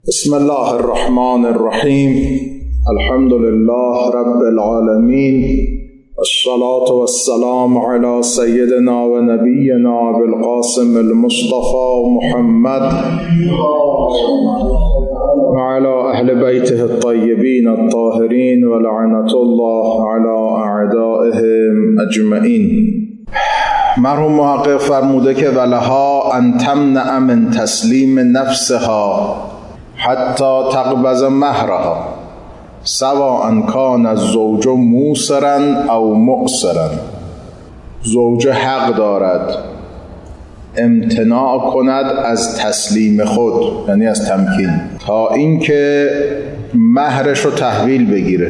بسم الله الرحمن الرحیم. الحمد لله رب العالمین، الصلاة والسلام على سیدنا و نبینا بالقاسم المصطفى محمد وعلى اهل بیته الطیبین الطاهرین ولعنة الله على اعدائهم اجمعین. مرحوم محقق فرموده که ولها ان تمنع من تسلیم نفسها حتی تقبض مهرها سواء کان الزوج موسرا او مؤسرا. زوج حق دارد امتناع کند از تسلیم خود، یعنی از تمکین، تا اینکه مهرش رو تحویل بگیره.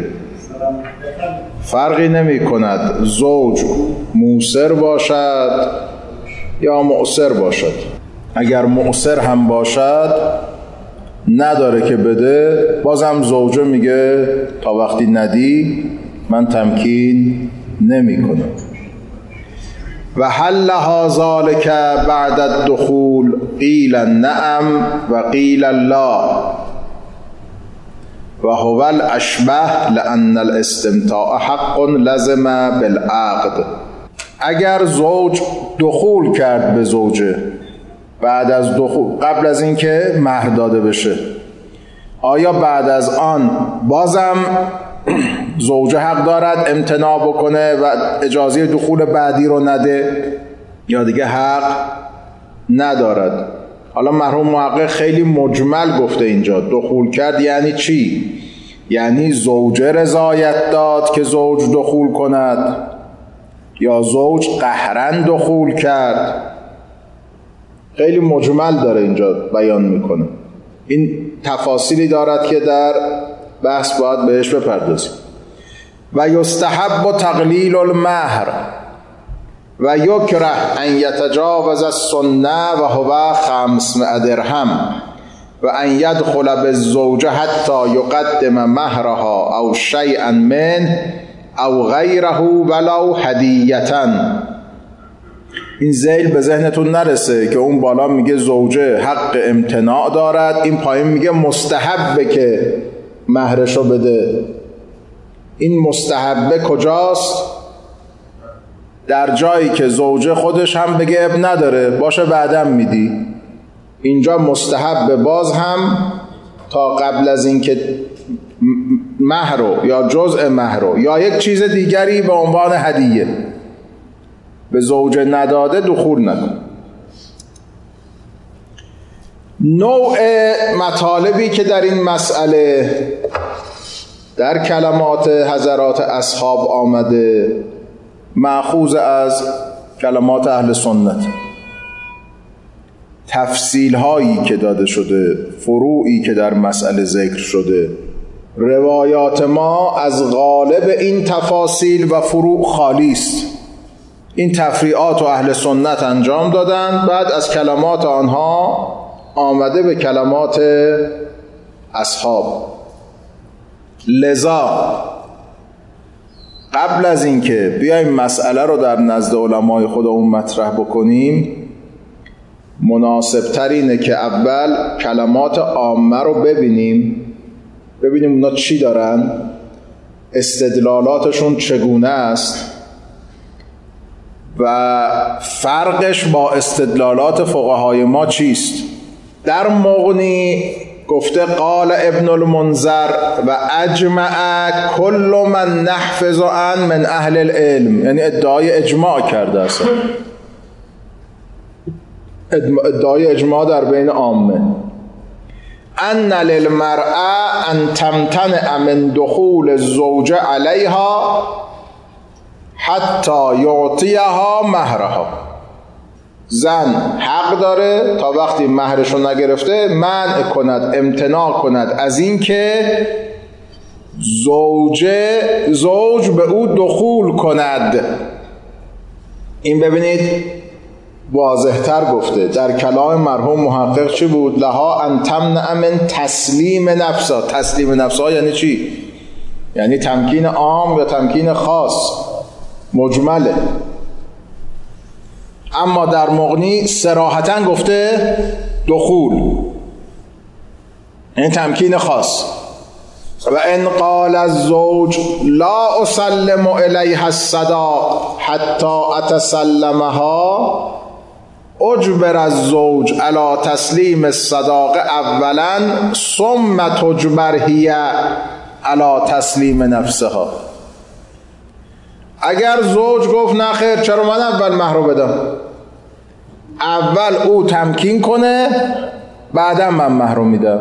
فرقی نمی کند زوج موسر باشد یا مؤسر باشد. اگر مؤسر هم باشد نداره که بده، بازم زوجه میگه تا وقتی ندی من تمکین نمی کنم. و حلها ذالک بعد الدخول قیل نعم و قیل لا و هو الاشبه لان الاستمتاع حق لزم بالعقد. اگر زوج دخول کرد به زوجه بعد از دخول، قبل از اینکه مهر داده بشه، آیا بعد از آن بازم زوجه حق دارد امتناع بکنه و اجازه دخول بعدی رو نده یا دیگه حق ندارد؟ حالا مرحوم محقق خیلی مجمل گفته اینجا دخول کرد یعنی چی؟ یعنی زوجه رضایت داد که زوج دخول کند یا زوج قهرن دخول کرد؟ خیلی مجمل داره اینجا بیان میکنه. این تفاصیلی دارد که در بحث باید بهش بپردازیم. و یستحب تقلیل المهر و یکره ان یتجاوز السنه و هو 500 درهم و ان یدخل بالزوجه حتی یقدم مهرها او شیئا منه او غیره ولو هدیه‌اً. این ذیل به ذهنتون نرسه که اون بالا میگه زوجه حق امتناع دارد، این پایین میگه مستحبه که مهرشو بده. این مستحبه کجاست؟ در جایی که زوجه خودش هم بگه اب نداره باشه بعدم میدی. اینجا مستحبه باز هم تا قبل از اینکه مهرو یا جزء مهرو یا یک چیز دیگری به عنوان هدیه به زوجه نداده دخول نکن. نوع مطالبی که در این مسئله در کلمات حضرات اصحاب آمده مأخوذ از کلمات اهل سنت. تفصیل هایی که داده شده، فروعی که در مسئله ذکر شده، روایات ما از غالب این تفاصیل و فروع خالی است. این تفریعات و اهل سنت انجام دادند، بعد از کلمات آنها آمده به کلمات اصحاب. لذا قبل از اینکه بیایم مسئله رو در نزد علمای خودمون مطرح بکنیم، مناسب تر اینه که اول کلمات عامه رو ببینیم اونا چی دارن، استدلالاتشون چگونه است و فرقش با استدلالات فقهای ما چیست. در مغنی گفته قال ابن المنذر و اجمع کل من نحفظ عن من اهل العلم، یعنی ادعای اجماع کرده است، ادعای اجماع در بین عامه. ان للمرأة ان تمتنع من دخول الزوج علیها حتی یعطیها مهرها. زن حق داره تا وقتی مهرشو نگرفته منع کند، امتناع کند از این که زوج به او دخول کند. این ببینید واضح‌تر گفته. در کلام مرحوم محقق چی بود؟ لها ان تمنع من تسلیم نفسها. تسلیم نفسها یعنی چی؟ یعنی تمکین عام یا تمکین خاص، مجمله. اما در مغنی صراحتاً گفته دخول. این تمکین خاص. و ان قال الزوج لا اسلم الیها الصداق حتی اتسلمها اجبر الزوج علی تسلیم الصداق اولا ثم تجبر هی علی تسلیم نفسها. اگر زوج گفت نه خیر، چرا من اول مهر رو بدم؟ اول او تمکین کنه بعدا من مهر رو میدم.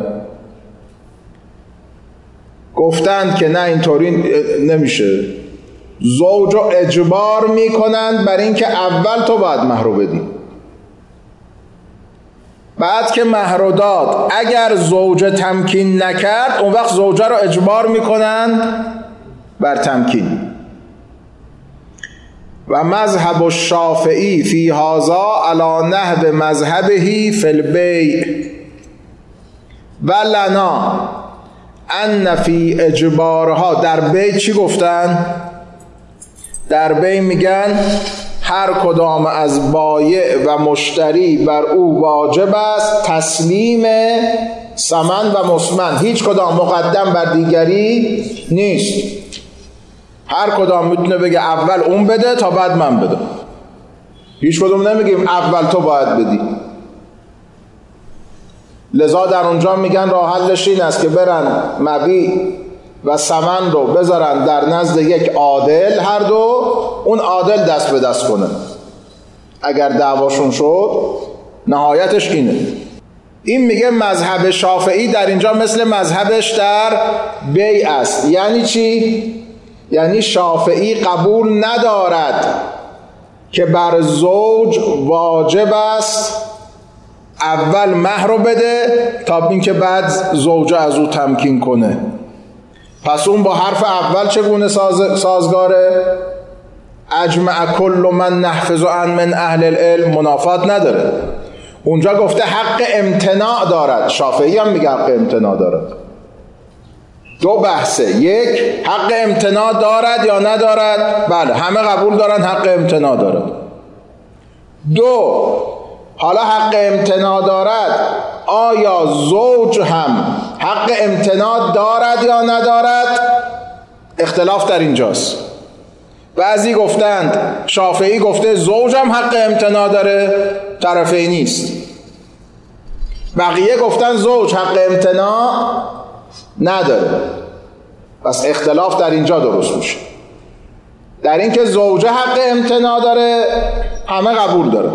گفتند که نه اینطوری نمیشه، زوج رو اجبار میکنند بر این که اول تو باید مهر رو بدی. بعد که مهر رو داد اگر زوج تمکین نکرد اون وقت زوجه رو اجبار میکنند بر تمکین. و مذهب الشافعی فی هذا علی نحو مذهبه فی البیع و لنا ان فی اجبارها. در بیع چی گفتن؟ در بیع میگن هر کدام از بایع و مشتری بر او واجب است تسلیم ثمن و مسمن، هیچ کدام مقدم بر دیگری نیست. هر کدام میتونه بگه اول اون بده تا بعد من بدم، هیچ کدام نمیگیم اول تو باید بدی. لذا در اونجا میگن راه حلش این است که برن مبیع و ثمن رو بذارن در نزد یک عادل، هر دو اون عادل دست به دست کنه. اگر دعواشون شد نهایتش اینه. این میگه مذهب شافعی در اینجا مثل مذهبش در بیع است. یعنی چی؟ یعنی شافعی قبول ندارد که بر زوج واجب است اول مهر رو بده تا اینکه بعد زوجه از او تمکین کنه. پس اون با حرف اول چگونه سازگاره؟ اجمع کل من نحفظ عن من اهل العلم منافات نداره. اونجا گفته حق امتناع دارد، شافعی هم میگه حق امتناع دارد. دو بحثه، یک حق امتناع دارد یا ندارد؟ بله همه قبول دارن حق امتناع دارد. دو، حالا حق امتناع دارد، آیا زوج هم حق امتناع دارد یا ندارد؟ اختلاف در اینجاست. بعضی گفتند، شافعی گفته زوج هم حق امتناع داره، طرفی نیست. بقیه گفتن زوج حق امتناع نداره. پس اختلاف در اینجا درست میشه. در این که زوجه حق امتناع داره همه قبول داره.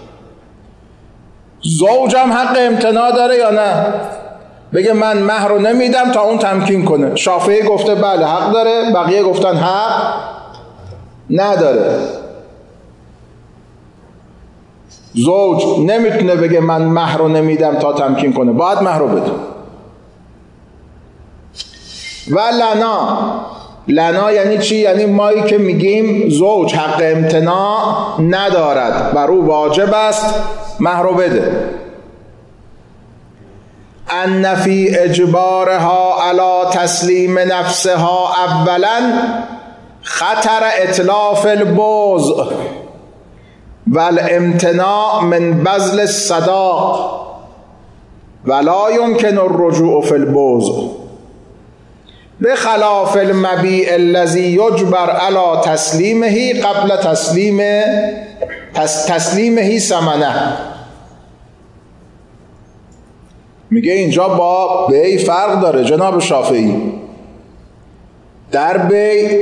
زوج هم حق امتناع داره یا نه؟ بگه من مهر رو نمیدم تا اون تمکین کنه. شافعی گفته بله حق داره، بقیه گفتن حق نداره. زوج نمیتونه بگه من مهر رو نمیدم تا تمکین کنه، باید مهر رو بده. و لنا یعنی چی؟ یعنی مایی که میگیم زوج حق امتناع ندارد، بر او واجب است مهر رو بده. ان فی اجبارها علی تسلیم نفسها اولا خطر اتلاف البوضع والامتناع من بذل الصداق ولا يمكن الرجوع فی البوضع بخلاف المبیع الذی یجبر علی تسلیمه قبل تسلیمه ثمنه. میگه اینجا با بیع فرق داره جناب شافعی. در بیع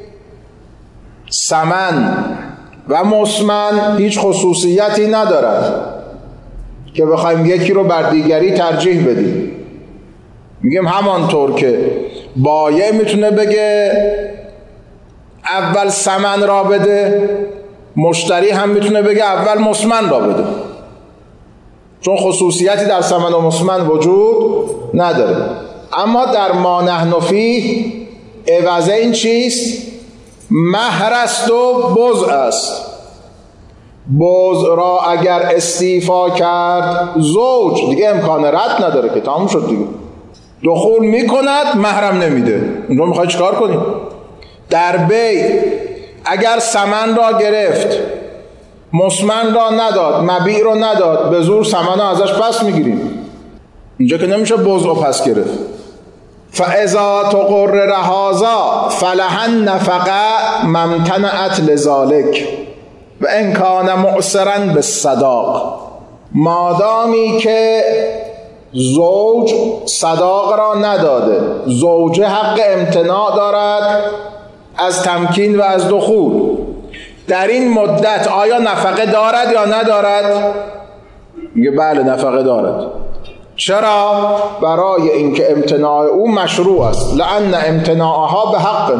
ثمن و مسمن هیچ خصوصیتی ندارد که بخوایم یکی رو بر دیگری ترجیح بدیم. میگیم همانطور که بایع میتونه بگه اول ثمن را بده، مشتری هم میتونه بگه اول مسمن را بده، چون خصوصیتی در ثمن و مسمن وجود نداره. اما در ما نحن فیه عوض این چیست؟ مهر است و بضع است. بضع را اگر استیفا کرد زوج دیگه امکان رد نداره که تمام شد دیگه، دخول میکند مهرم نمیده. اونجا میخوای چیکار کنیم؟ در بیع اگر ثمن را گرفت مسمن را نداد، مبیع را نداد، به زور ثمن را ازش پس میگیریم. اینجا که نمیشه بضع پس گرفت. فاذا تقرر هذا فلها النفقه ممتنعت لذلك و ان کان معسرا بالصداق. مادامی که زوج صداق را نداده، زوجه حق امتناع دارد از تمکین و از دخول. در این مدت آیا نفقه دارد یا ندارد؟ میگه بله نفقه دارد. چرا؟ برای اینکه امتناع او مشروع است. لأن امتناعها به حق،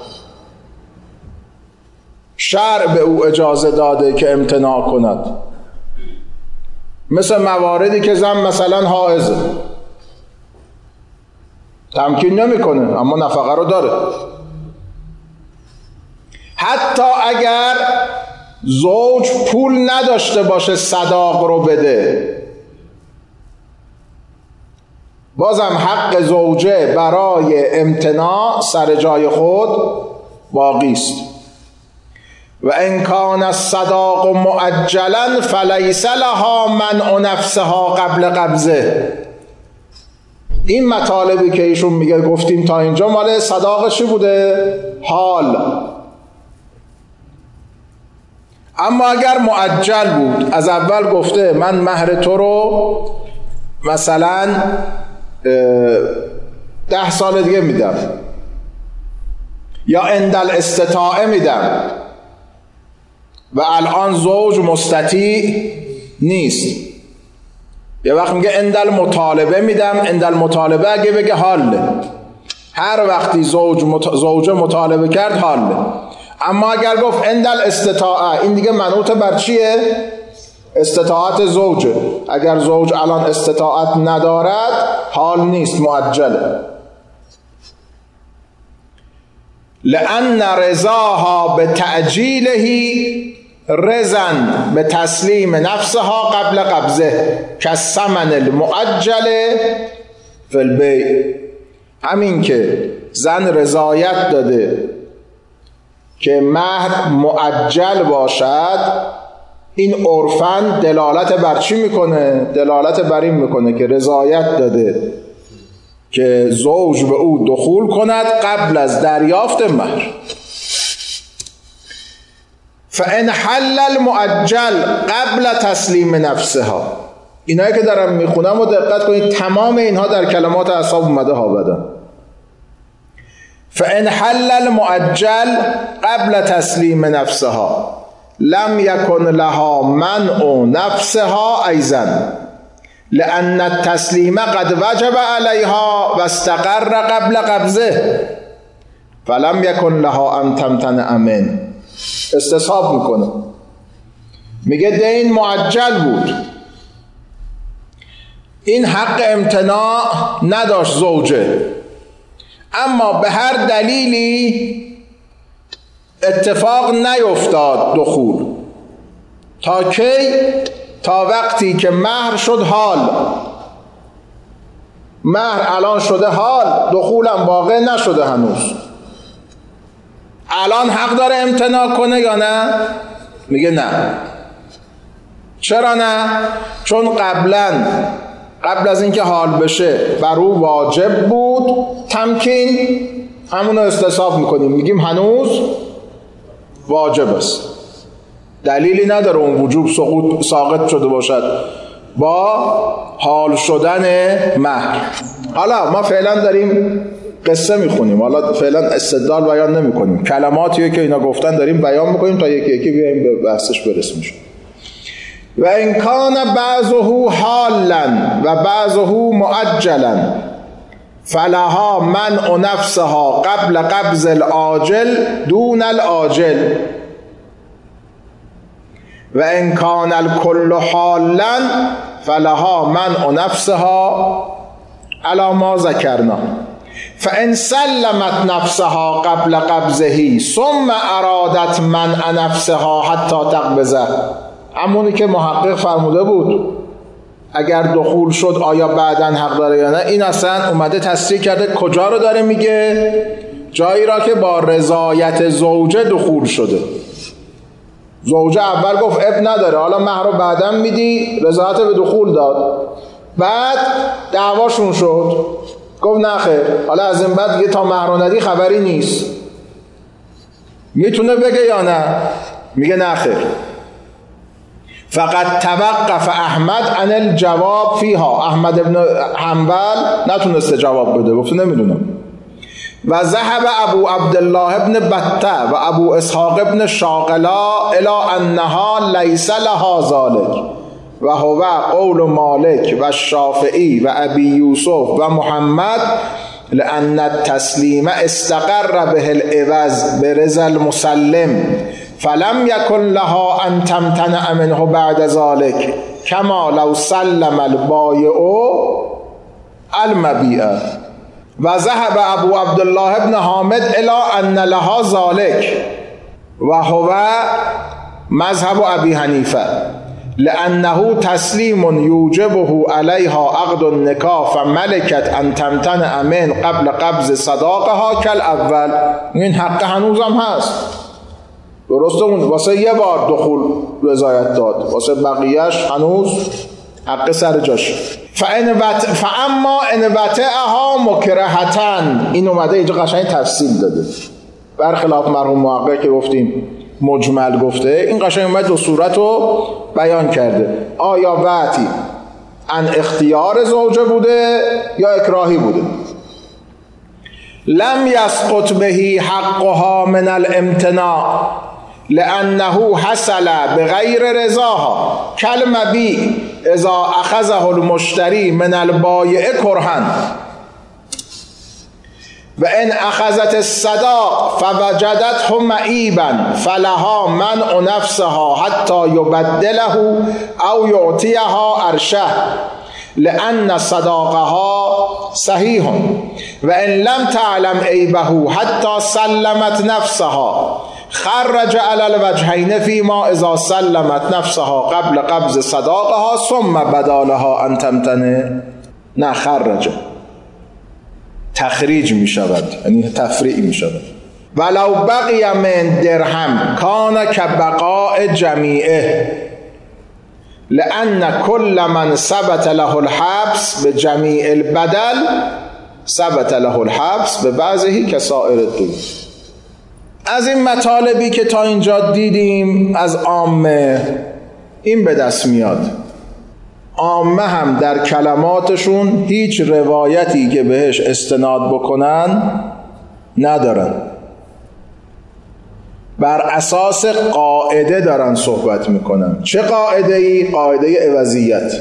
شرع به او اجازه داده که امتناع کند. مثل مواردی که زن مثلا حائضه، تمکین نمیکنه اما نفقه رو داره. حتی اگر زوج پول نداشته باشه صداق رو بده، بازم حق زوجه برای امتناع سر جای خود باقی است. و ان کان الصداق مؤجلا فلیس لها منع نفسها قبل قبضه. این مطالبی که ایشون میگه گفتیم تا اینجا مال صداق چی بوده؟ حال. اما اگر مؤجل بود، از اول گفته من مهر تو رو مثلا 10 سال دیگه میدم یا اندل استطاعه میدم و الان زوج مستطیع نیست، یه وقت میگه اندل مطالبه میدم. اندل مطالبه اگه بگه حاله، هر وقتی زوجه مطالبه کرد حاله. اما اگر گفت اندل استطاعه، این دیگه منوط بر چیه؟ استطاعت زوجه. اگر زوج الان استطاعت ندارد حال نیست، مؤجله. لأن رضاها به تعجیله رزن به تسلیم نفسها قبل قبضه کالثمن المؤجل فی البیع. همین که زن رضایت داده که مهر مؤجل باشد، این عرفاً دلالت بر چی میکنه؟ دلالت بر این میکنه که رضایت داده که زوج به او دخول کند قبل از دریافت مهر. فان حل المؤجل قبل تسلیم نفسها. اینایی که دارم میخونم و دقت کنید، تمام اینها در کلمات اصحاب اومده ها بدن. فان حل المؤجل قبل تسلیم نفسها لم یکن لها منع نفسها ایضا لأن التسلیم قد وجب علیها و استقر قبل قبضه فلم یکن لها ان تمتنع منه. استصحاب میکنه، میگه دین معجل بود، این حق امتناع نداشت زوجه، اما به هر دلیلی اتفاق نیفتاد دخول. تا کی؟ تا وقتی که مهر شد حال. مهر الان شده حال، دخولم واقع نشده هنوز. الان حق داره امتناع کنه یا نه؟ میگه نه. چرا نه؟ چون قبل از اینکه حال بشه بر او واجب بود تمکین، همونو استصحاب میکنیم، میگیم هنوز واجب است. دلیلی نداره اون وجوب ساقط شده باشد با حال شدن مهر. حالا ما فعلا داریم قصه میخونیم، حالا فعلا استدلال بیان نمی کنیم، کلماتیه که اینا گفتن داریم بیان میکنیم تا یکی یکی بیاییم به بحثش برسیم. و ان کان بعضه حالا و بعضه مؤجلا فلها منع نفسها قبل قبض العاجل دون العاجل و ان کان الکل حالا فلها منع نفسها علی ما ذکرنا فان سلمت نفسها قبل قبضه ثم ارادت منع نفسها حتی تقبضه. همونی که محقق فرموده بود اگر دخول شد آیا بعداً حق داره یا نه، این اصلا اومده تصریح کرده. کجا رو داره میگه؟ جایی را که با رضایت زوجه دخول شده. زوجه اول گفت اب نداره، حالا مهر رو بعداً میدی، رضایت به دخول داد. بعد دعواشون شد، گفت نه خیر، حالا از این بعد دیگه تا مهر ندی خبری نیست. میتونه بگه یا نه؟ میگه نه خیر. فقط توقف احمد عن الجواب فیها، احمد ابن حنبل نتونسته جواب بده، گفت نمیدونم. و ذهب ابو عبدالله ابن بطه و ابو اسحاق ابن شاغلا الى انها لیس لها ذلك و هو قول مالک و شافعی و ابی یوسف و محمد لأن التسلیم استقر به العوض برضا المسلم فلم يكن لها ان تمتنع منه بعد ذلك كما لو سلم البایع المبیع. و ذهب ابو عبدالله ابن حامد الى ان لها ذلك و هو مذهب ابی حنیفه لأنه تسلیم یوجبه علیها عقد النکاح فملکت ان تمتنع من قبل قبض صداقها کالاول. این حق هنوزم هست، درسته؟ اون واسه یه بار دخول رضایت داد، واسه بقیهش هنوز حق سر جاش. فاما ان وطئها مکرهتن، این اومده اینجا قشنگ تفصیل داده، برخلاف مرحوم محقق که گفتیم مجمل گفته، این قشنگ اومد دو صورت رو بیان کرده. آیا وطی ان اختیار زوجه بوده یا اکراهی بوده؟ لم یسقط بهی حقها من الامتناع لأنه حصل بغیر رضاها کالمبیع اذا اخذه المشتری من البایع کرها و ان اخذت الصداق فوجدته معیبا فلها منع نفسها حتی یبدله او یعطیها ارشه لأن صداقها صحیح و ان لم تعلم عیبه حتی سلمت نفسها خرج علی الوجهین فیما اذا سلمت نفسها قبل قبض صداقها ثم بدالها ان تمتنع. نه، خرج تخریج می شود، یعنی تفریع می شود. ولو بقی من درهم کان کبقاء جمیعه لأن كل من ثبت له الحبس بجمیع البدل ثبت له الحبس ببعضه کسائر الدین. از این مطالبی که تا اینجا دیدیم از عامه این به دست میاد، عامه هم در کلماتشون هیچ روایتی که بهش استناد بکنن ندارن، بر اساس قاعده دارن صحبت میکنن. چه قاعده ای؟ قاعده عوضیت.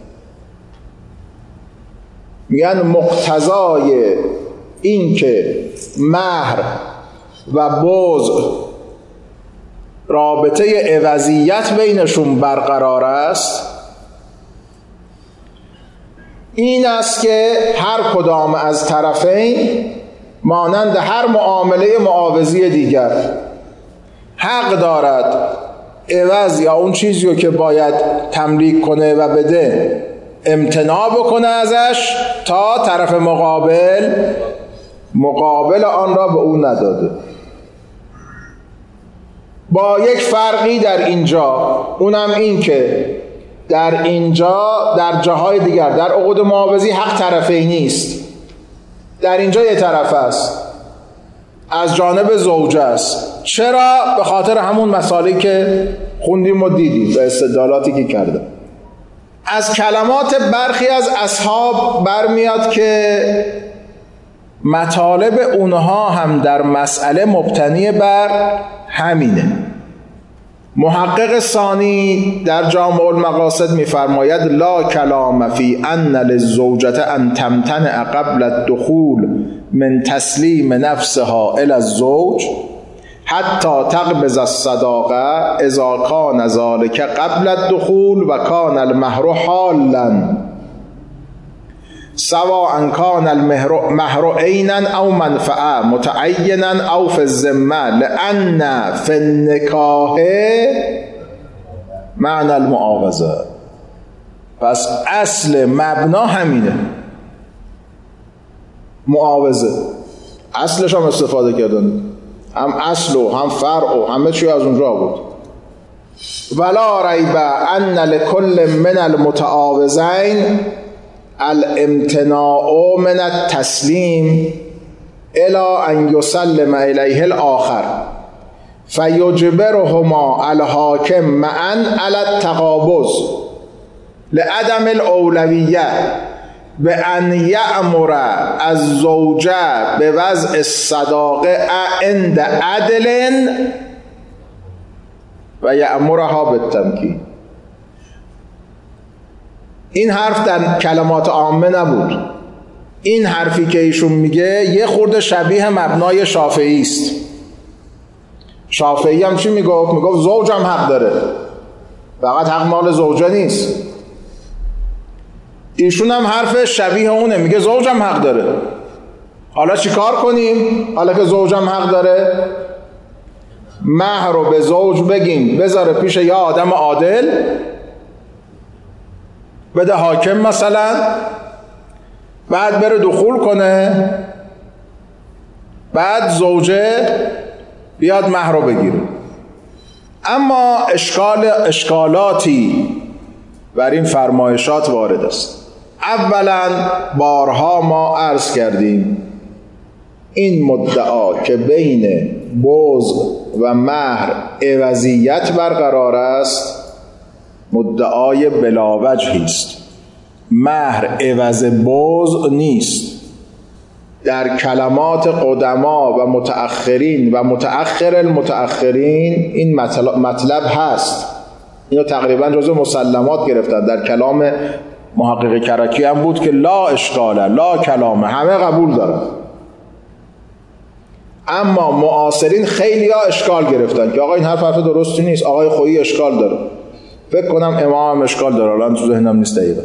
میگن مقتضای این که مهر و بذل رابطه عوضیت بینشون برقرار است این است که هر کدام از طرفین مانند هر معامله معاوضی دیگر حق دارد عوض یا اون چیزی رو که باید تملیک کنه و بده امتناع بکنه ازش تا طرف مقابل آن را به اون نداده. با یک فرقی در اینجا، اونم این که در اینجا در جاهای دیگر در عقود معاوضی حق طرفی نیست، در اینجا یه طرف است، از جانب زوجه است. چرا؟ به خاطر همون مسائلی که خوندیم و دیدیم به استدلالاتی که کردم. از کلمات برخی از اصحاب برمیاد که مطالب اونها هم در مسئله مبتنی بر همینه. محقق ثانی در جامع المقاصد می‌فرماید لا کلام فی ان للزوجة ان تمتنع قبل الدخول من تسلیم نفسها الی الزوج حتی تقبض الصداقه اذا کان ذلك قبل الدخول و کان المهر حالا سواء کان المهر عینا او منفعه متعینا او فی الذمه لان فی النکاح معنی المعاوضه. پس اصل مبنا همینه، معاوضه اصلش هم استفاده کردن، هم اصل و هم فرع و همه چی از اونجا بود. ولا ریب ان لکل من المتعاوضین الامتناع من التسلیم الی ان یسلم الیه الاخر فیجبرهما الحاکم معا علی التقابض لعدم الاولویه بأن یأمر الزوجه بوضع الصداقه عند عدل و یأمرها بالتمکین. این حرف در کلمات عامه نبود. این حرفی که ایشون میگه یه خورده شبیه مبنای شافعی است. شافعی هم چی میگفت؟ میگفت زوجم حق داره، فقط حق مال زوجه نیست. ایشون هم حرف شبیه اونه، میگه زوجم حق داره. حالا چی کار کنیم؟ حالا که زوجم حق داره، مهر رو به زوج بگیم بذاره پیش یا آدم عادل، بده حاکم مثلا، بعد بره دخول کنه، بعد زوجه بیاد مهر رو بگیره. اما اشکالاتی بر این فرمایشات وارد است. اولا بارها ما عرض کردیم این مدعا که بین بضع و مهر عوضیت برقرار است مدعای بلاوجهی است. مهر عوض بضع نیست. در کلمات قدما و متأخرین و متأخر المتأخرین این مطلب هست. اینو تقریبا جزو مسلمات گرفتن. در کلام محقق کرکی هم بود که لا اشکاله لا کلامه، همه قبول دارن. اما معاصرین خیلی ها اشکال گرفتن که آقا این حرف درستی نیست، آقای خویی اشکال داره، فکر کنم امام اشکال داره، الان تو ذهنم نیست دقیقا.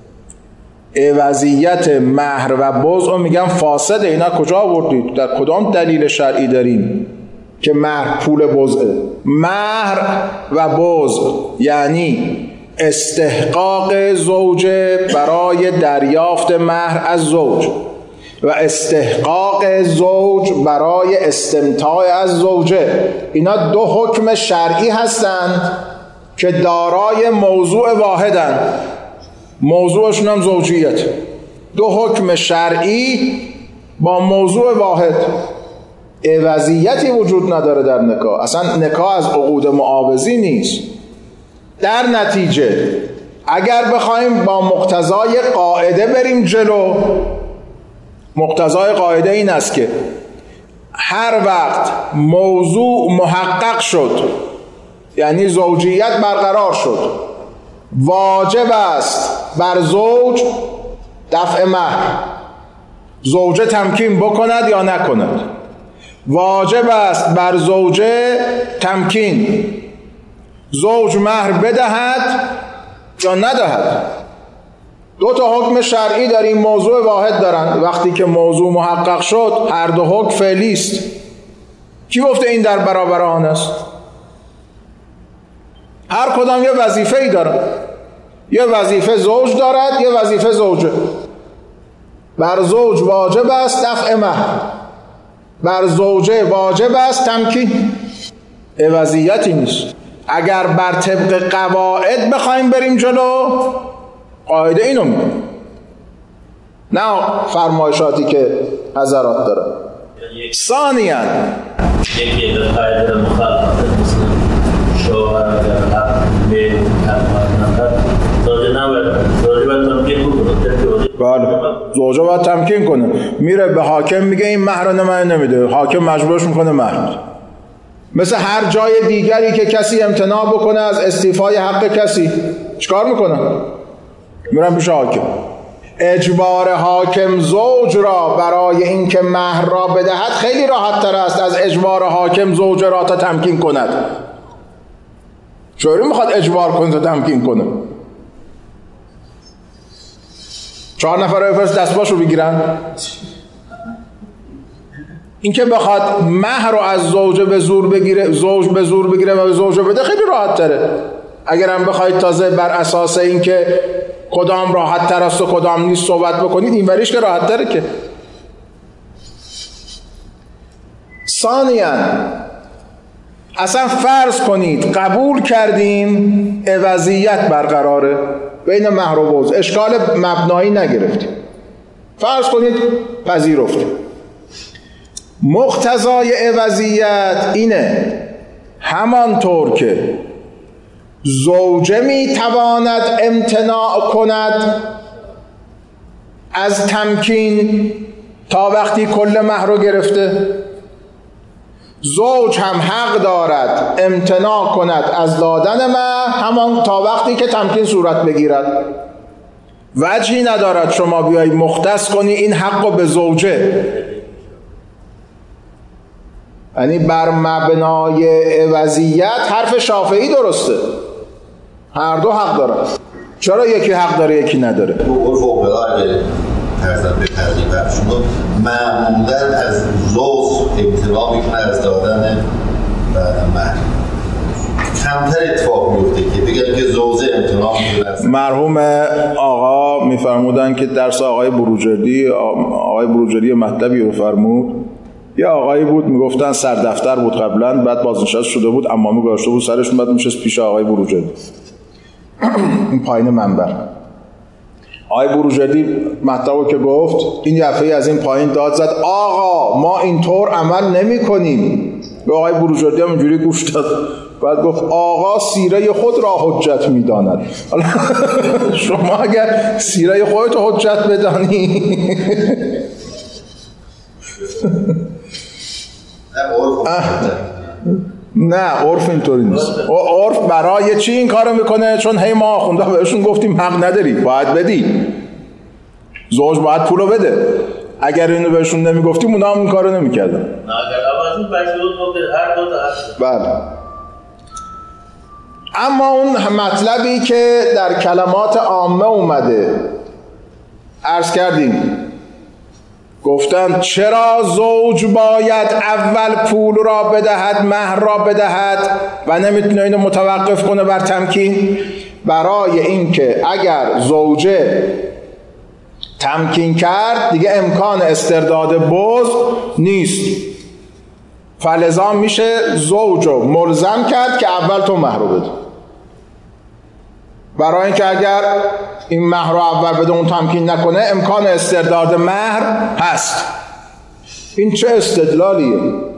عوضیت مهر و بضع میگم فاسده. اینا کجا آوردید؟ در کدام دلیل شرعی داریم که مهر پول بضعه؟ مهر و بضع یعنی استحقاق زوجه برای دریافت مهر از زوج و استحقاق زوج برای استمتاع از زوجه. اینا دو حکم شرعی هستند که دارای موضوع واحدند. موضوعشون هم زوجیت. دو حکم شرعی با موضوع واحد. عوضیتی وجود نداره در نکاح. اصلا نکاح از عقود معاوضی نیست. در نتیجه اگر بخوایم با مقتضای قاعده بریم جلو، مقتضای قاعده این است که هر وقت موضوع محقق شد، یعنی زوجیت برقرار شد، واجب است بر زوج دفع مهر. زوجه تمکین بکند یا نکند، واجب است بر زوجه تمکین. زوج مهر بدهد یا ندهد. دو تا حکم شرعی در این موضوع واحد دارن. وقتی که موضوع محقق شد هر دو حکم فعلی است. کی گفته این در برابر آن است؟ هر کدام یه وظیفه‌ای دارن. یه وظیفه زوج دارد، یه وظیفه زوجه. بر زوج واجب است دفع مهر، بر زوجه واجب است تمکین. عوضیتی نیست. اگر بر طبق قواعد بخوایم بریم جلو، قاعده اینو میگه، نه فرمایشاتی که حضرات داره. ثانیاً یکی در قاعده مخالفت مثل شوهر اگر حق به زوجه باید تمکین کنه. بله، زوجه باید تمکین کنه. میره به حاکم میگه این مهر رو من نمیده، حاکم مجبورش میکنه مهر. مثل هر جای دیگری که کسی امتناع بکنه از استیفای حق کسی، چیکار میکنه؟ میرن پیش حاکم. اجبار حاکم زوج را برای اینکه مهر را بدهد خیلی راحت تر است از اجبار حاکم زوج را تا تمکین کند. چطوری میخواد اجبار کنه تا تمکین کنه؟ 4 نفر بفرست دستباشو بگیرن. این که بخواد مهر رو از زوجه به زور بگیره، زوج به زور بگیره و به زوجه بده خیلی راحت تره. اگر هم بخواید تازه بر اساس این که کدام راحت تر است و کدام نیست صحبت بکنید، این وریش که راحت تره که. ثانیاً اصلا فرض کنید قبول کردیم عوضیت برقراره، بین مهر و بوز اشکال مبنایی نگرفتیم، فرض کنید پذیرفتیم. مقتضای عوضیت اینه همانطور که زوجه میتواند امتناع کند از تمکین تا وقتی کل مهر رو گرفته، زوج هم حق دارد امتناع کند از دادن مهر همان تا وقتی که تمکین صورت بگیرد. وجهی ندارد شما بیایی مختص کنی این حق رو به زوجه، یعنی بر مبنای عوضیت حرف شافعی درسته، هر دو حق دارن. چرا یکی حق داره یکی نداره؟ عرف اوقلا اگه فرضاً به تقریبشون معمولاً از زوج امتناع میکنه از دادن مهر. کمتر اتفاق میفته که بگم که زوجه امتناع میکنه. مرحوم آقا میفرمودن که درس آقای بروجردی مطلبی رو فرمود. یه آقایی بود میگفتن سردفتر بود قبلا، بعد بازنشسته شده بود، امامه گذاشته بود سرشون، بعد میشست پیش آقای بروجردی این پایین منبر. آقای بروجردی مطلبو که گفت این دفعه از این پایین داد زد آقا ما اینطور عمل نمی کنیم. به آقای بروجردی هم اینجوری گوش داد، بعد گفت آقا سیره خود را حجت میداند. شما اگر سیره خودت حجت بدانی نه عرف اینطوری نیست. عرف برای چی این کارو میکنه؟ چون هی ما آخونده بهشون گفتیم حق نداری، باید بدی، زوج باید پولو بده. اگر اینو بهشون نمیگفتیم اونا هم این کارو نمیکردن. اگر اون بشود هر دو تا بله. اما اون مطلبی که در کلمات عامه اومده عرض کردیم، گفتن چرا زوج باید اول پول را بدهد، مهر را بدهد و نمیتونه اینو متوقف کنه بر تمکین؟ برای اینکه اگر زوجه تمکین کرد دیگه امکان استرداد بوز نیست، فلزا میشه زوج رو ملزم کرد که اول تو مهر رو بده. برای اینکه اگر این مهر رو اول بده اون تمکین نکنه امکان استرداد مهر هست. این چه استدلالیه؟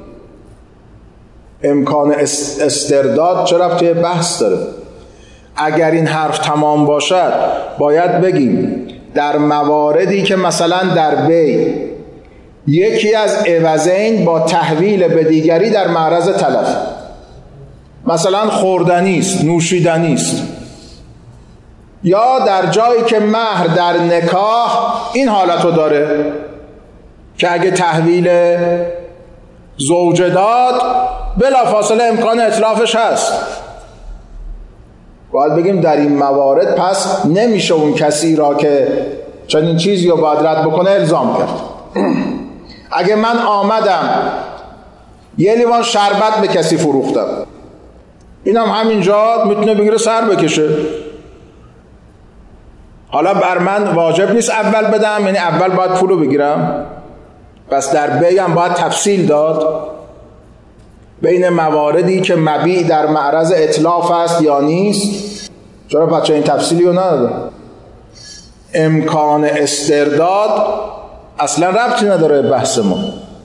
امکان استرداد چه ربطی بحث داره؟ اگر این حرف تمام باشد باید بگیم در مواردی که مثلا در بی یکی از عوضین با تحویل به دیگری در معرض تلف، مثلا خوردنی است، نوشیدنی است، یا در جایی که مهر در نکاح این حالتو داره که اگه تحویل زوج داد بلافاصله امکان اتلافش هست، باید بگیم در این موارد پس نمیشه اون کسی را که چنین چیزی رو باید رد بکنه الزام کرد. اگه من آمدم یه لیوان شربت به کسی فروختم، اینم همینجا میتونه بگیره سر بکشه، حالا بر من واجب نیست اول بدم، یعنی اول باید پولو بگیرم؟ پس در بی هم باید تفصیل داد بین مواردی که مبیع در معرض اتلاف است یا نیست. چرا بچه این تفصیلی رو نداده؟ امکان استرداد اصلا ربطی نداره بحث ما.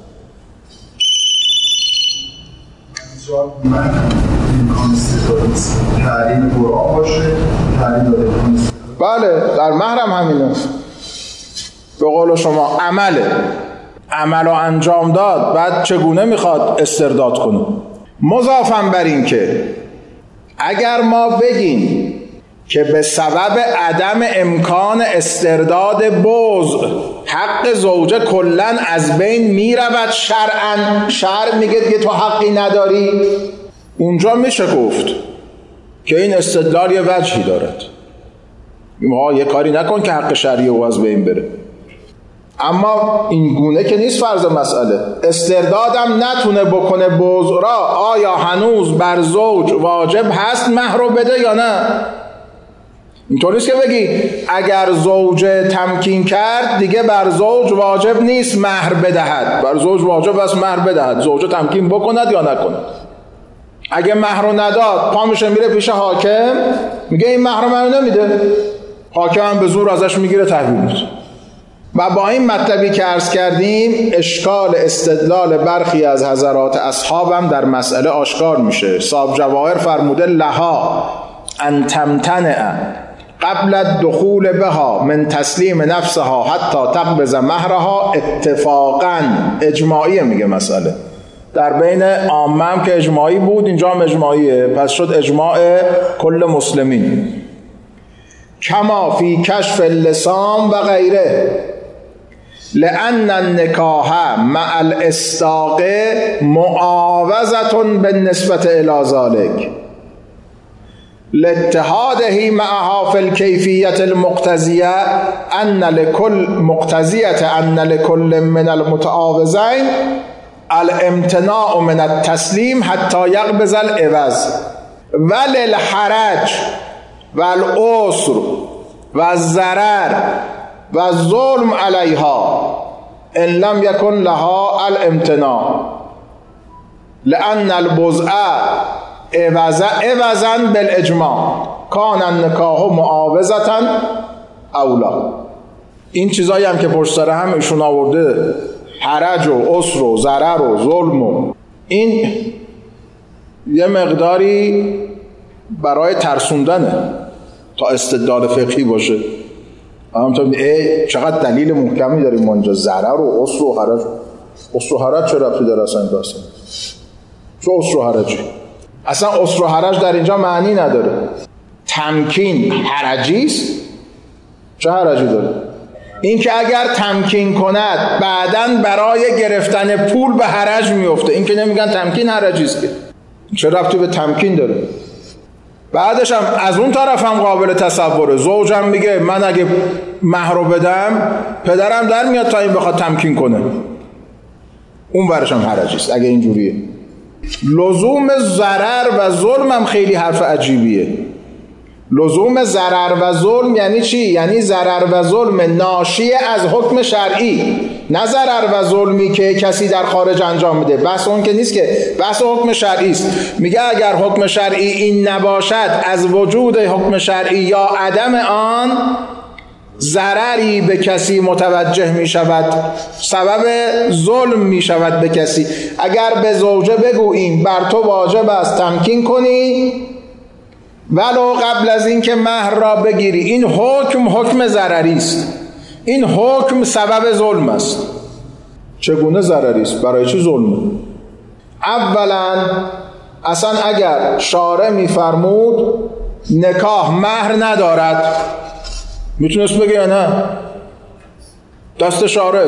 امکان استرداد نیست، تعلیم قرآن باشه، تعلیم داده نیست. بله در مهرم همینه، به قول شما عمل رو انجام داد، بعد چگونه میخواد استرداد کنه؟ مضافاً بر این که اگر ما بگیم که به سبب عدم امکان استرداد بوز حق زوجه کلن از بین میرود شرعاً، شرع میگه دیگه تو حقی نداری، اونجا میشه گفت که این استدلال یه وجهی دارد، ما یه کاری نکن که حق شرعی او از بین بره. اما این گونه که نیست فرض مسئله. استردادم نتونه بکنه بوز را، آیا هنوز بر زوج واجب هست مهر رو بده یا نه؟ اینطور نیست که بگی اگر زوج تمکین کرد دیگه بر زوج واجب نیست مهر بدهد، بر زوج واجب است مهر بدهد، زوج تمکین بکند یا نکند. اگه مهر رو نداد پا میشه میره پیش حاکم میگه این مهر رو منو نمیده، حاکم هم به زور ازش میگیره تحویل میده. و با این مطلبی که عرض کردیم اشکال استدلال برخی از حضرات اصحابم در مسئله آشکار میشه. صاحب جواهر فرموده لها ان تمتنع قبل الدخول بها من تسلیم نفسها حتی تقبض مهرها اتفاقا. اجماعیه میگه مسئله در بین عامه هم که اجماعی بود، اینجا هم اجماعیه، پس شد اجماع کل مسلمین. کما فی کشف اللسان و غیره لأن النکاح مع الاستاق معاوضة بالنسبة الى ذلك لاتحاده معها في الكيفية المقتضية أن لكل من المتعاوضين الامتناع من التسليم حتى يقبض العوض وللحرج والعسر والضرر والظلم عليها إن لم يكن لها الامتناع لأن البذء عوضاً بالاجماع کان النکاح معاوضة اولا. این چیزایی هم که پشت سر هم ایشون آورده، حرج و عسر و ضرر و ظلم و این یه مقداری برای ترسوندنه تا استدلال فقهی باشه. همونطور چقدر دلیل محکمی داریم ما اینجا، ضرر و عسر و حرج. عسر و حرج چه ربطی داره اصلا این داستان؟ چه عسر و حرجی؟ اصلا عسر و حرج در اینجا معنی نداره. تمکین حرجیست؟ چه حرجی داره؟ این که اگر تمکین کند بعداً برای گرفتن پول به حرج میفته، این که نمیگن تمکین حرجیست که. چه ربطی به تمکین داره؟ بعدش هم از اون طرف هم قابل تصوره. زوجم میگه من اگه مهر رو بدم پدرم در میاد تا این بخواد تمکین کنه، اون ورش هم حرجیست اگه اینجوریه. لزوم ضرر و ظلم هم خیلی حرف عجیبیه. لزوم ضرر و ظلم یعنی چی؟ یعنی ضرر و ظلم ناشی از حکم شرعی، نه ضرر و ظلمی که کسی در خارج انجام میده. بحث اون که نیست، که بحث حکم شرعی است. میگه اگر حکم شرعی این نباشد، از وجود حکم شرعی یا عدم آن ضرری به کسی متوجه می شود، سبب ظلم می شود به کسی. اگر به زوجه بگوییم بر تو واجب است تمکین کنی ولو قبل از این که مهر را بگیری، این حکم ضرری است، این حکم سبب ظلم است. چگونه ضرری است؟ برای چی ظلمه؟ اولا اصلا اگر شارع می‌فرمود نکاح مهر ندارد، میتونست بگه یا نه؟ دست شارع،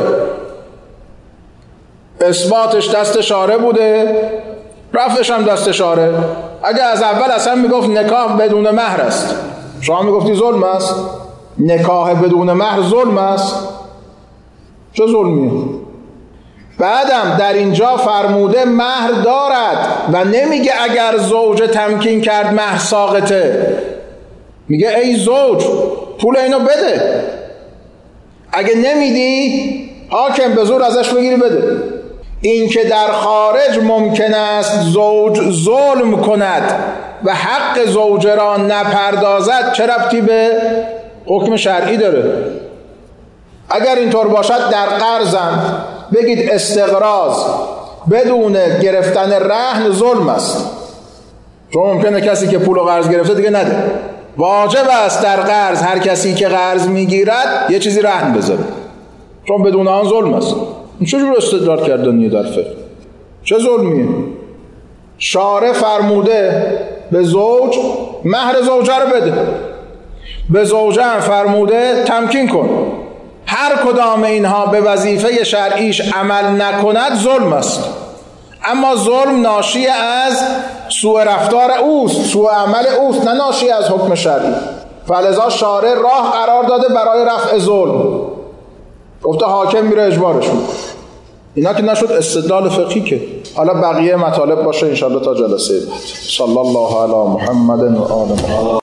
اثباتش دست شارع بوده، رفعش هم دست شارع. اگه از اول اصلا میگفت نکاح بدون مهر است، شما میگفتی ظلم است؟ نکاح بدون مهر ظلم است؟ چه ظلمیه؟ بعدم در اینجا فرموده مهر دارد و نمیگه اگر زوج تمکین کرد مهر ساقطه، میگه ای زوج پول اینو بده، اگه نمیدی حاکم به زور ازش بگیری بده. این که در خارج ممکن است زوج ظلم کند و حق زوجه را نپردازد، چه ربطی به حکم شرعی داره؟ اگر اینطور باشد در قرضم بگید استقراض بدون گرفتن رهن ظلم است، چون ممکنه کسی که پول و قرض گرفته دیگه نده. واجب است در قرض هر کسی که قرض میگیرد یه چیزی رهن بذاره، چون بدون آن ظلم است. این چجور استدلال کردنیه در فقه؟ چه ظلمیه؟ شارع فرموده به زوج مهر زوجه رو بده، به زوجه هم فرموده تمکین کن. هر کدام اینها به وظیفه شرعیش عمل نکند ظلم است، اما ظلم ناشی از سوء رفتار اوست، سوء عمل اوست، نه ناشی از حکم شرعی. فلذا شارع راه قرار داده برای رفع ظلم، گفته حاکم میره اجبارشون. اینا که نشد استدلال فقهی که. حالا بقیه مطالب باشه انشاءالله تا جلسه بعد. صلی الله علی محمد و آل محمد.